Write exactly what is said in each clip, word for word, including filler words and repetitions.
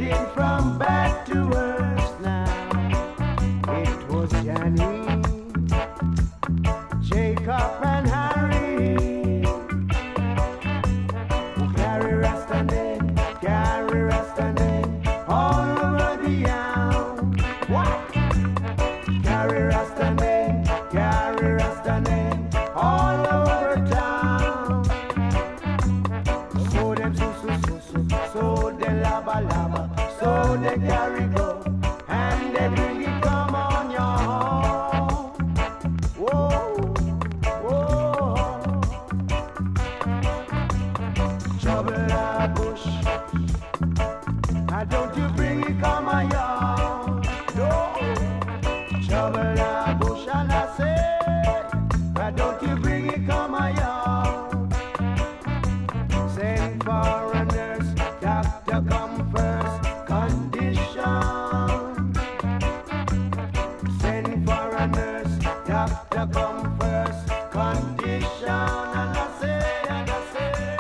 Changing from bad to worse now. It was Johnny, Jacob and Harry who carry Rasta name, carry Rasta name all over the town. What? Carry Rasta name, carry Rasta name all over town. So them so so so so, so they lava lava, so they carry go, and they bring it come on your home. Whoa, whoa. Trouble a bush, and don't you bring it come on your no. Trouble a bush, and I say, and don't you bring it come on your. Send for a nurse, doctor come first, condition. Send for a nurse, doctor come first, condition. And I say, and I say.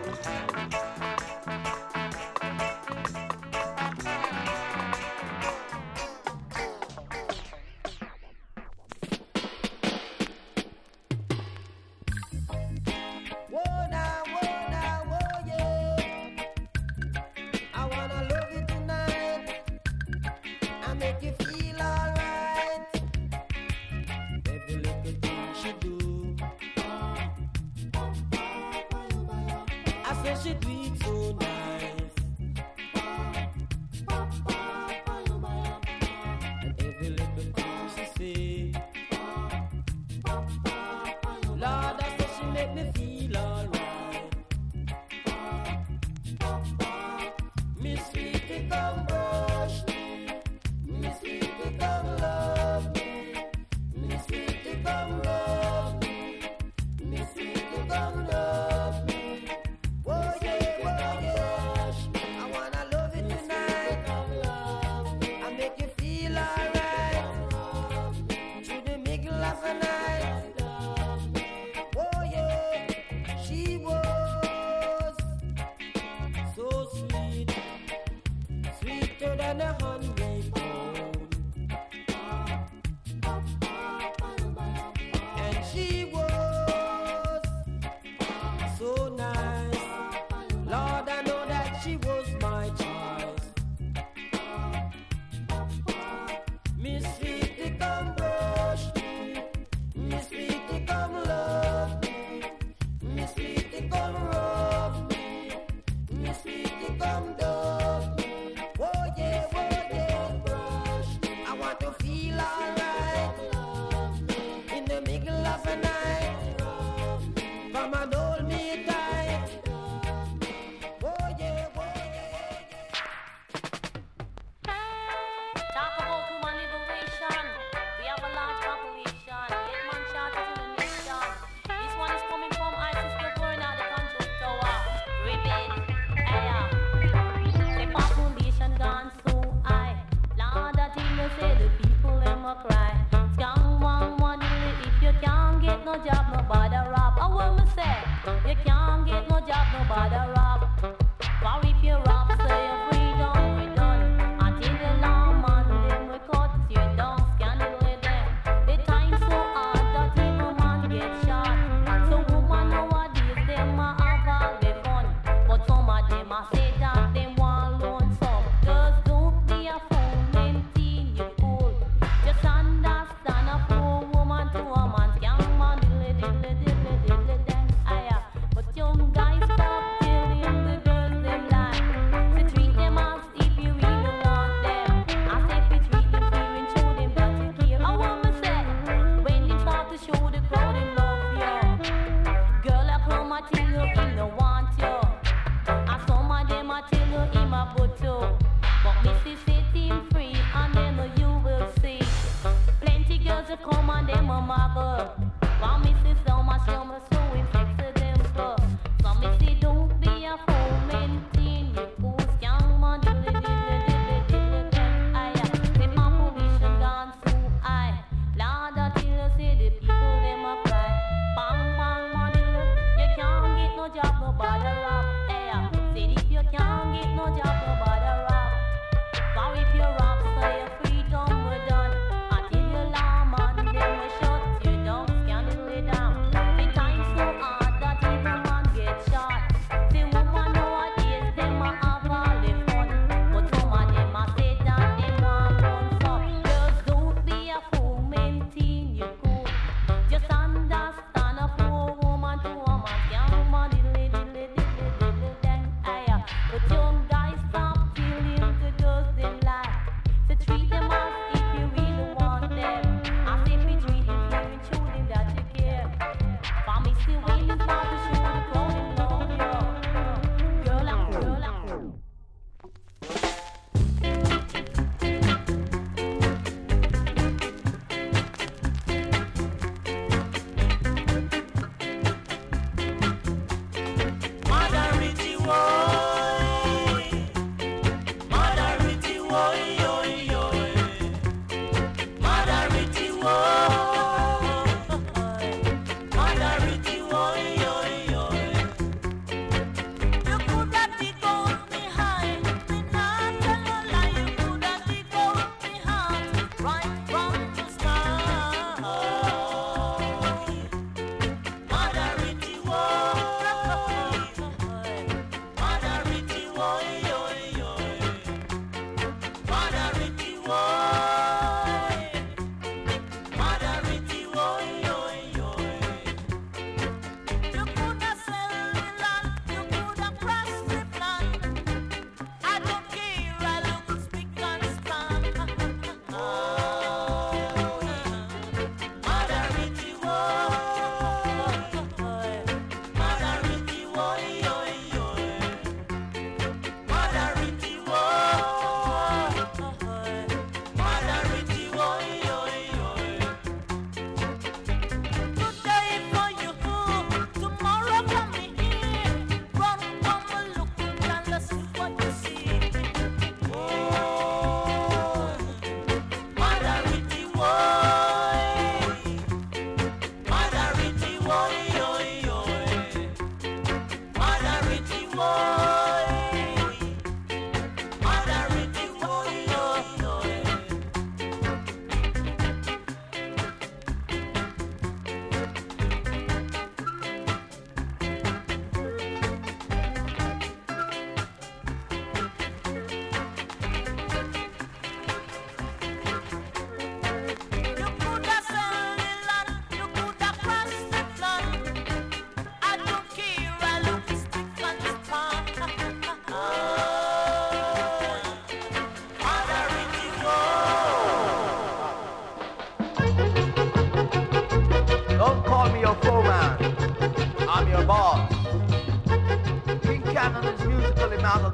Whoa now, whoa now, whoa yeah. I wanna love you tonight. I make you feel alright. Every little thing she do, I say she do it so nice. And every little thing she say, Lord, I say she make me feel alright. Miss Sweetie, come brush me. Miss Sweetie, come love me. Miss Sweetie, come love me. Miss Sweetie, come love me. Oh yeah, oh yeah. I wanna love you tonight. I make you feel alright. Through the middle of the night. Oh yeah, she was so sweet, sweeter than a hundred pound. And she was so nice. Lord, I know that she was my choice. Miss Sweetie, come brush me. Miss Sweetie, come love me. Miss Sweetie, come rub me. Miss Sweetie, come dove me. Oh yeah, oh yeah.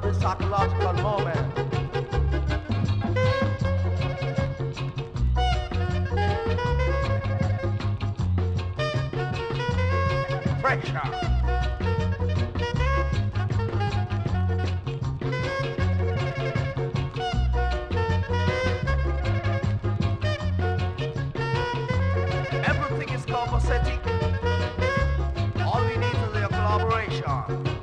this psychological moment. Pressure. Everything is copacetic. All we need is your collaboration.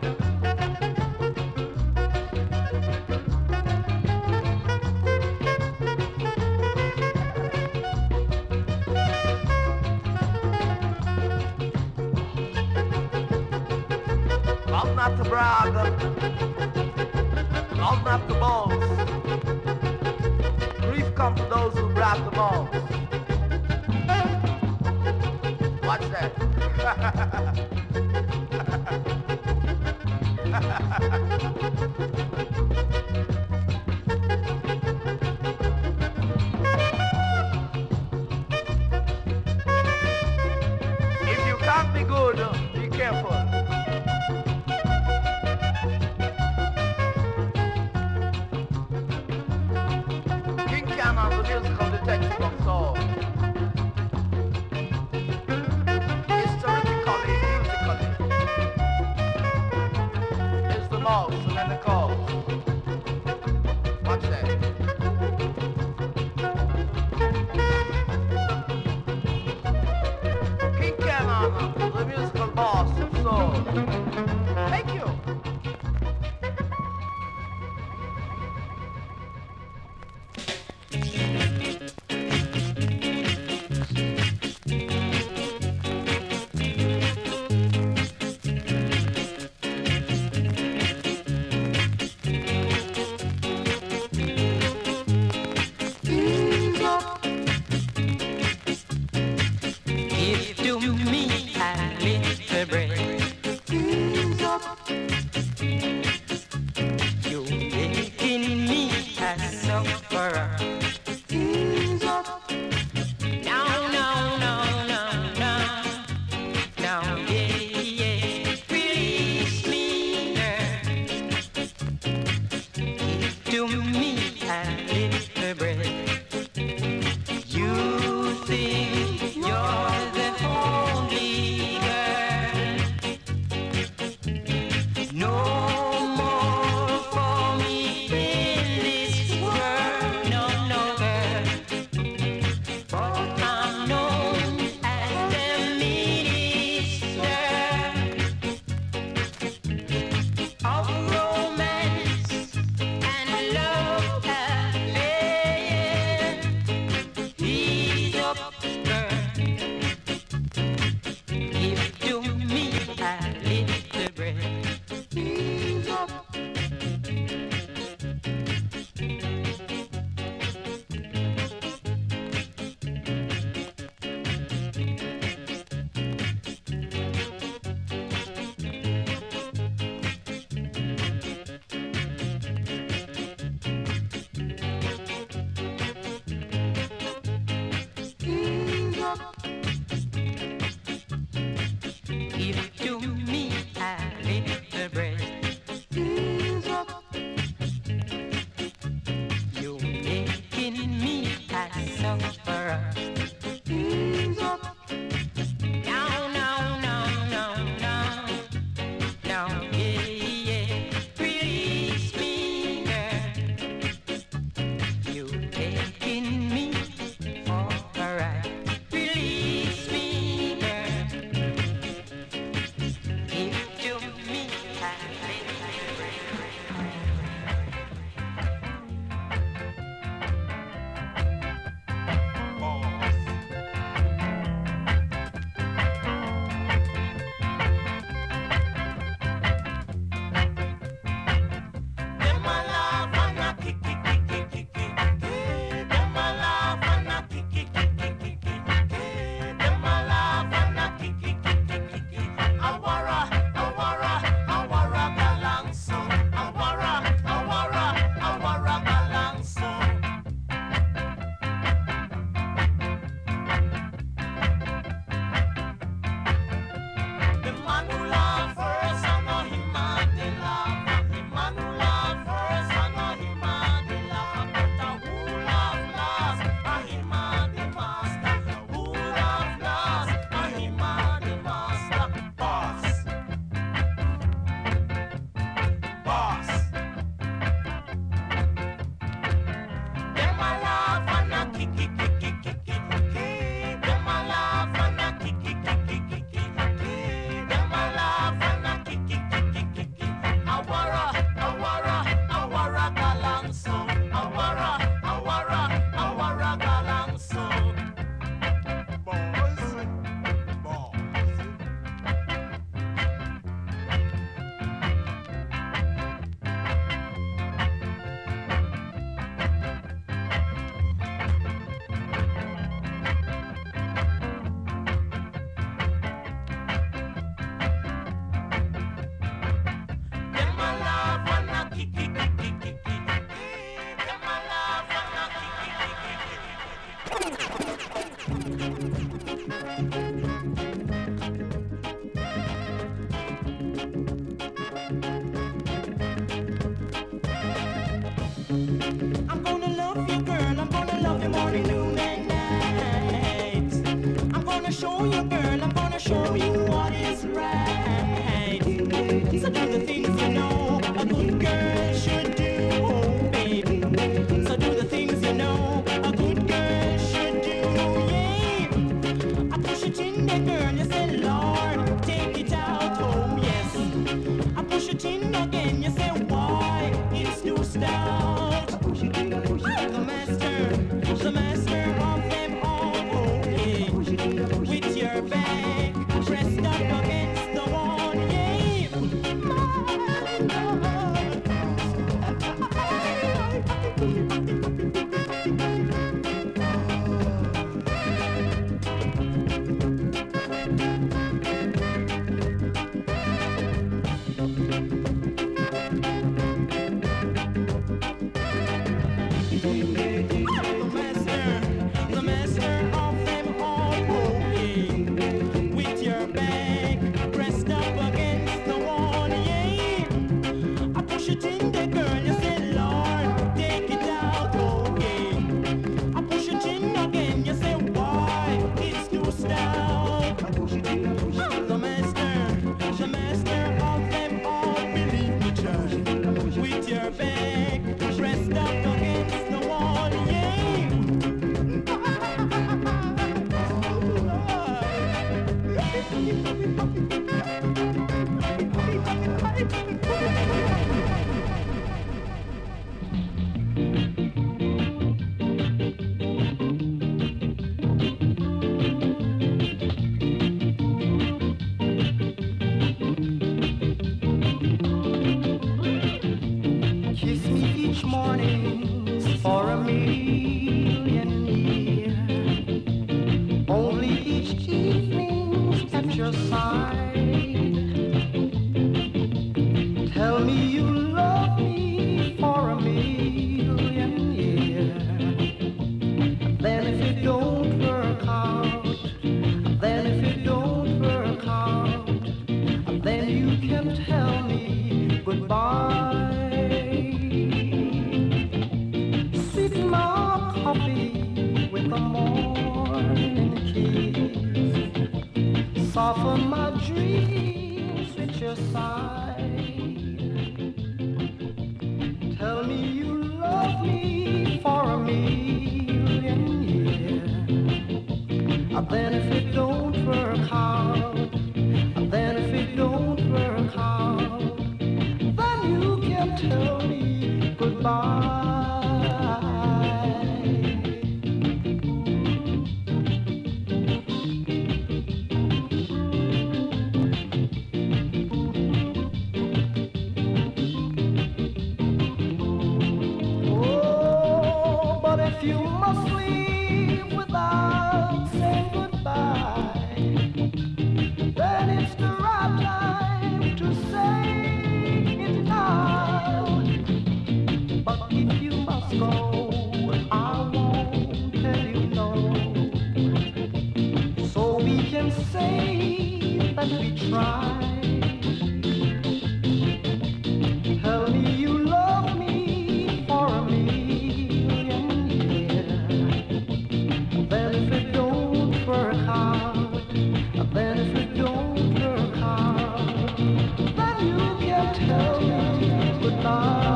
Love not to brag, love not to boast. Grief comes to those who brag the most. Watch that. If you can't be good, be careful. King Canon, the musical detective of soul. Historically, musically, is the mouse and then the cause. Watch that. King Canon, the musical boss of soul. Thank you. Give to me a little bread. You're making me a sufferer. No, no, no, no, no. No, yeah, yeah. Release me, girl. Give to me a little bread. You think you're the only girl. No more for me in this world. No, no, girl. But I'm known as the minister of romance and love. I'm gonna love you, girl. I'm gonna love you morning, noon, and night. I'm gonna show you, girl. I'm gonna show you what is right. So do the things you know a good girl should do, oh baby. So do the things you know a good girl should do, yeah. I push it in there, girl. You say, Lord, take it out, oh yes. I push it in again. You say, why? It's too stout. The master, the master of them all, oh yeah. With your back pressed up against the wall, yeah. The master of them all, oh yeah. With your back pressed up against the wall, yeah. I push it in there, girl. You say, Lord, take it out, oh yeah. I push it in again. You say, why? It's too stout. The master, the master of them all, believe me, child. With your back pressed up against the wall, yeah. Kiss me each morning for a million years. Only each evening's at your side. Tell me you love me for a million years. Then if it don't work out, then if it don't work out, then you can tell me goodbye. Sweeten my coffee with a morning kiss. Soften my dreams with your sigh. Tell me you love me for a million years. Then if it don't work out, then if it don't work out, then you can tell me goodbye. Oh, but if you must leave without saying goodbye, then it's the right time to say it now. But if you must go, I won't tell you no. So we can say that we tried. Tell me you love me for a million years. Then if it don't work out, then if it don't work out, then you can tell me goodbye.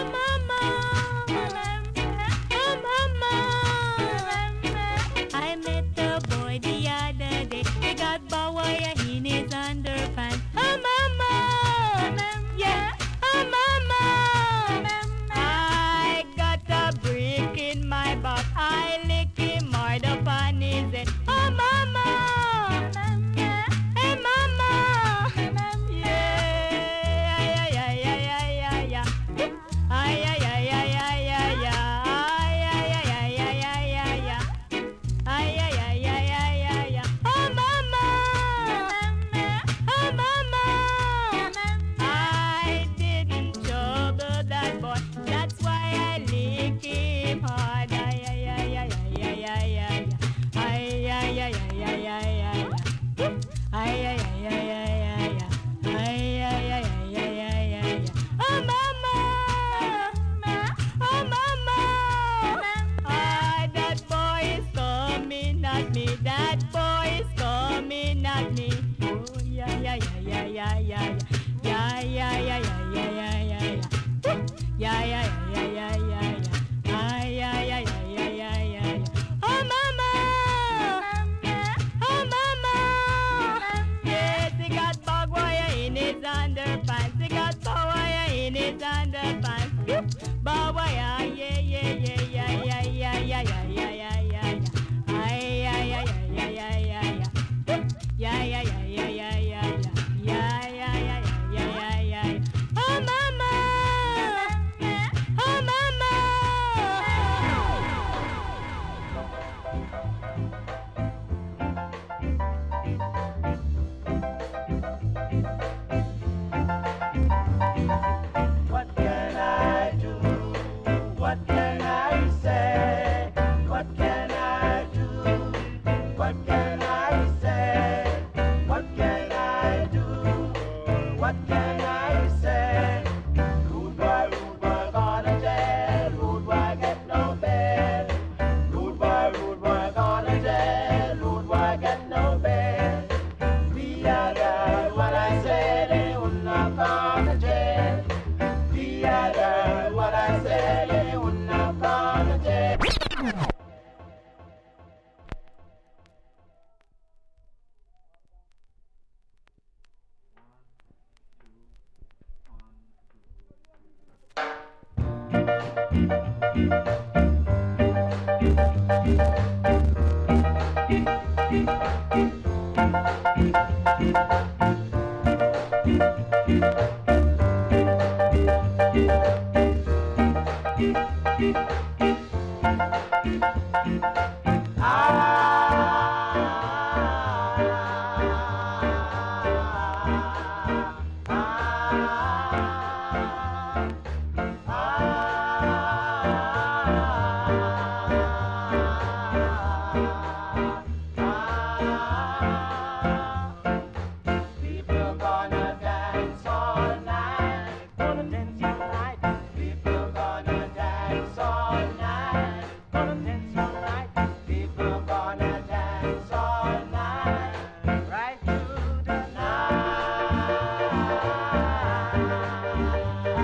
I may boys and the fans. Bawa ya, yeah, yeah, yeah, yeah, yeah, yeah, yeah, yeah, yeah, yeah, yeah. Ay, ay, ay, ay, ay, ay, ay, ay. Yeah, yeah, yeah, yeah, yeah, yeah, yeah. Yeah, yeah, yeah, yeah, yeah, yeah, yeah. Oh, mama! Oh, mama! What can I do? What can I say? What can I do? What can I say? What can I do? What can I say? Rude boy, rude boy, gonna jail. Rude boy, get no bail. Rude boy, rude boy, gonna jail. Rude boy, get no bail. Be a girl, what I say, they would not gonna jail. Be a girl, what I say, they would not gonna jail. People gonna dance all night. Gonna dance all night. People gonna dance all night. Gonna dance all night. People gonna dance all night. Right through the night.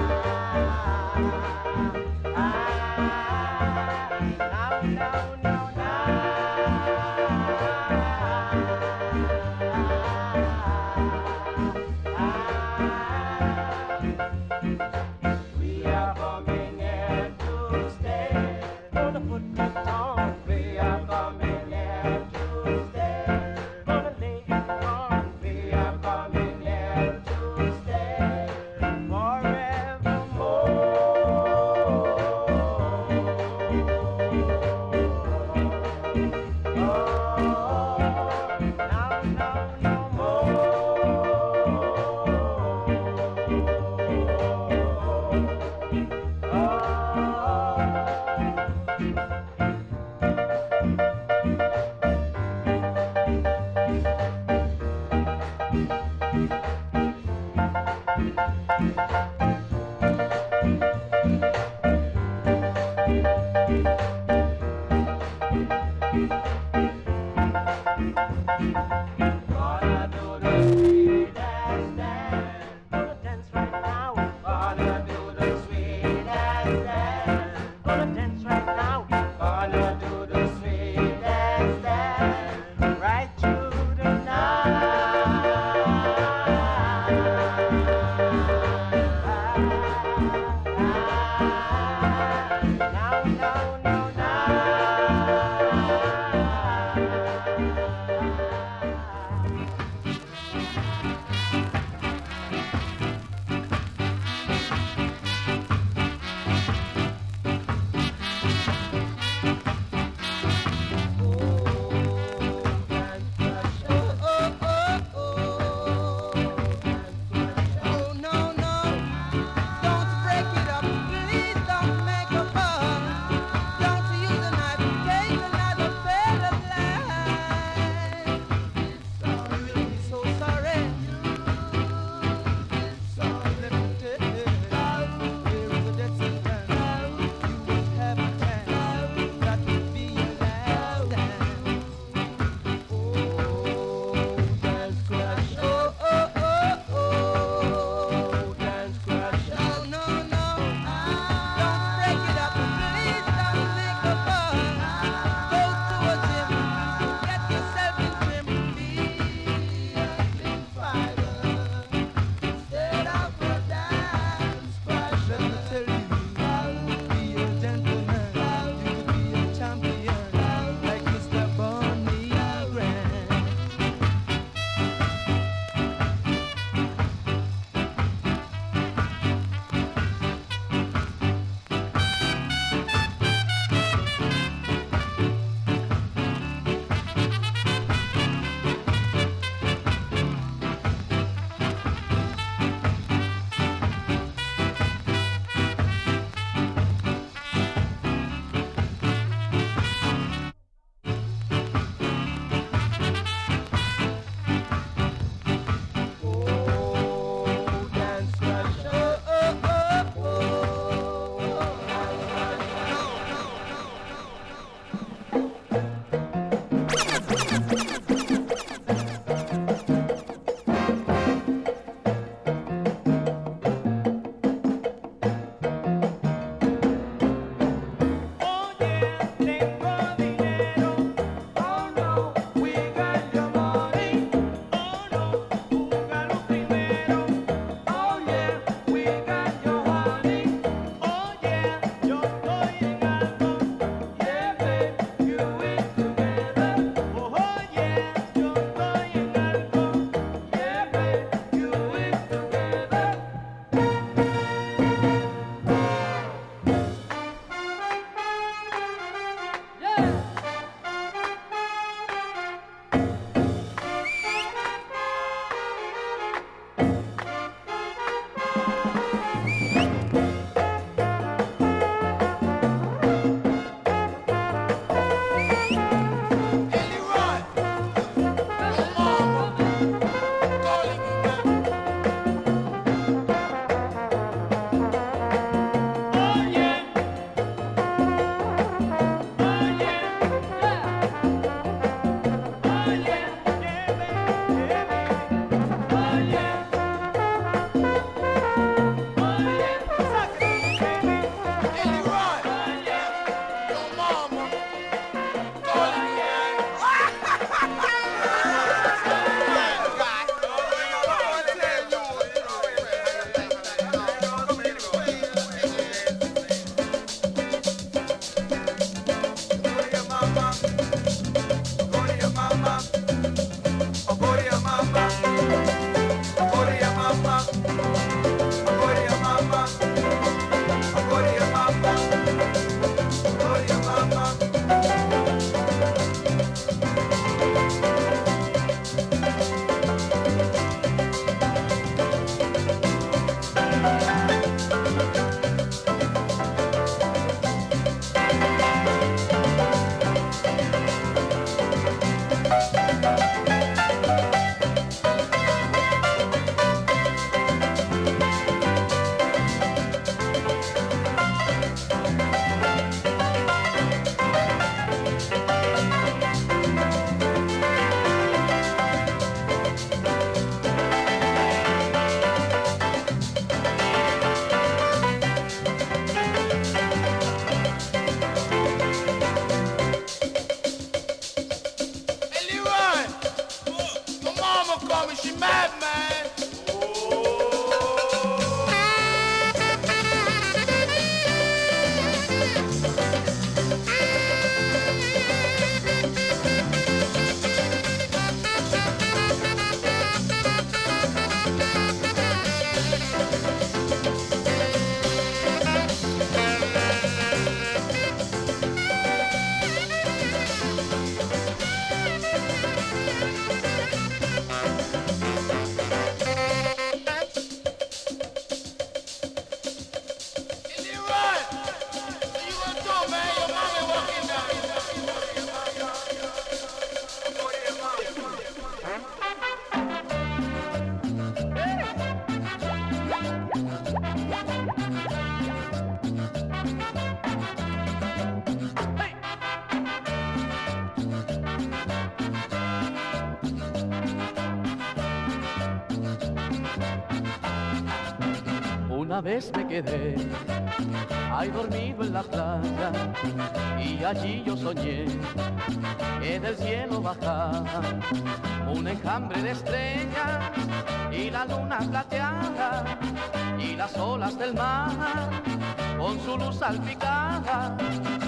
Una vez me quedé ahí dormido en la playa y allí yo soñé que del cielo bajaba un enjambre de estrellas y la luna plateada y las olas del mar con su luz salpicada.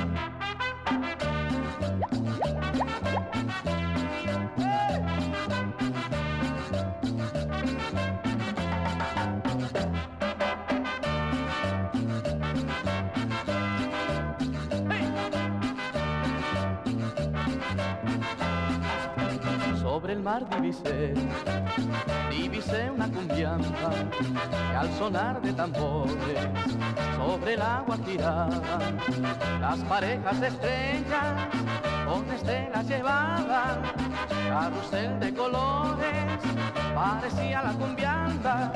Sobre el mar divisé, divisé una cumbiamba que al sonar de tambores sobre el agua giraban. Las parejas de estrellas con estelas llevaban, carrusel de colores parecía la cumbiamba.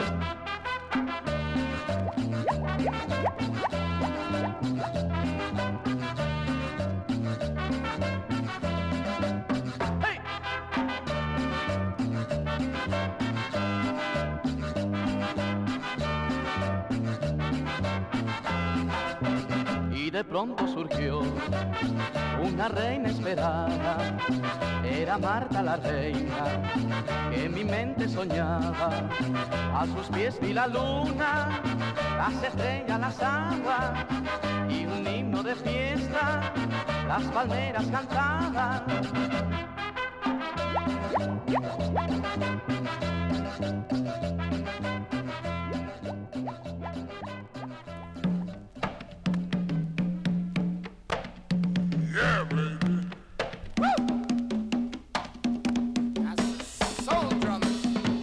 Y de pronto surgió una reina esperada, era Marta la reina, que en mi mente soñaba. A sus pies vi la luna, las estrellas, las aguas, y un himno de fiesta, las palmeras cantaban. Yeah, baby. Woo! That's the soul drummers.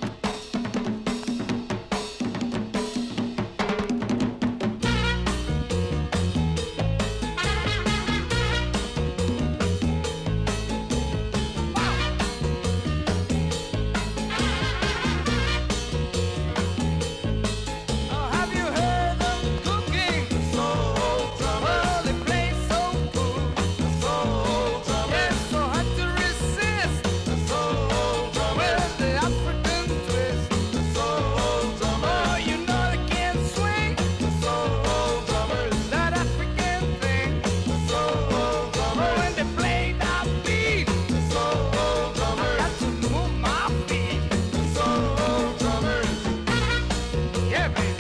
Oh, have you heard them cooking? The soul drummer. Well, they play so cool. The soul drummer. Yes, so hard to resist. The soul drummer. Well, the African twist. The soul drummer. Oh, you know they can swing. The soul drummer. That African thing. The soul drummer. When they play that beat. The soul drummer. I got to move my feet. The soul drummer. Yeah, baby.